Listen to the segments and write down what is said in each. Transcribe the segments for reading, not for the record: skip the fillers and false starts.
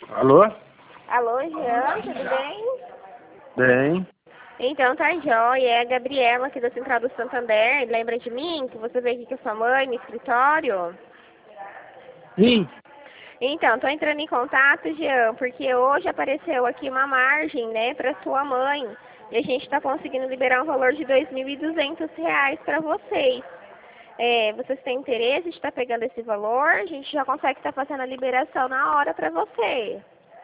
Alô? Alô, Jean, tudo bem? Bem. Então tá jóia, é a Gabriela aqui da Central do Santander. Lembra de mim que você veio aqui com a sua mãe no escritório? Sim. Então, tô entrando em contato, Jean, porque hoje apareceu aqui uma margem, né, para sua mãe. E a gente tá conseguindo liberar um valor de R$ 2.200 para vocês. Vocês têm interesse de estar pegando esse valor? A gente já consegue estar fazendo a liberação na hora para você.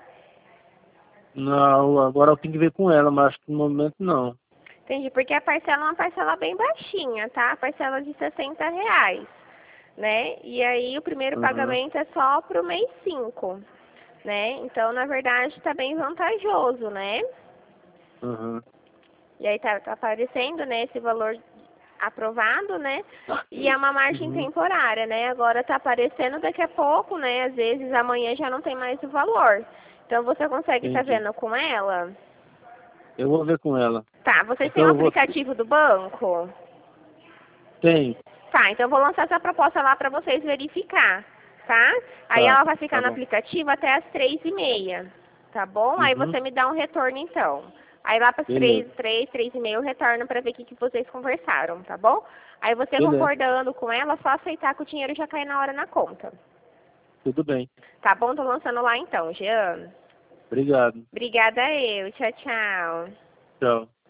Não, agora eu tenho que ver com ela, mas acho que no momento não. Entendi, porque a parcela é uma parcela bem baixinha, tá? A parcela de R$ 60, né? E aí o primeiro Uhum. pagamento é só pro mês 5, né? Então, na verdade, tá bem vantajoso, né? Uhum. E aí tá aparecendo, né, esse valor aprovado, né? E é uma margem Uhum. temporária, né? Agora tá aparecendo daqui a pouco, né? Às vezes amanhã já não tem mais o valor. Então você consegue estar Entendi. vendo com ela? Eu vou ver com ela. Tá, vocês têm Então o eu vou. aplicativo do banco? Tem. Tá, então eu vou lançar essa proposta lá para vocês verificar, tá? Aí Tá. ela vai ficar Tá no bom. aplicativo até as 3h30, tá bom? Aí Uhum. você me dá um retorno então. Aí lá para as Beleza. 3h30 eu retorno para ver o que vocês conversaram, tá bom? Aí você Beleza. concordando com ela, só aceitar que o dinheiro já cai na hora na conta. Tudo bem. Tá bom? Tô lançando lá então, Jean. Obrigado. Obrigada eu. Tchau, tchau. Tchau.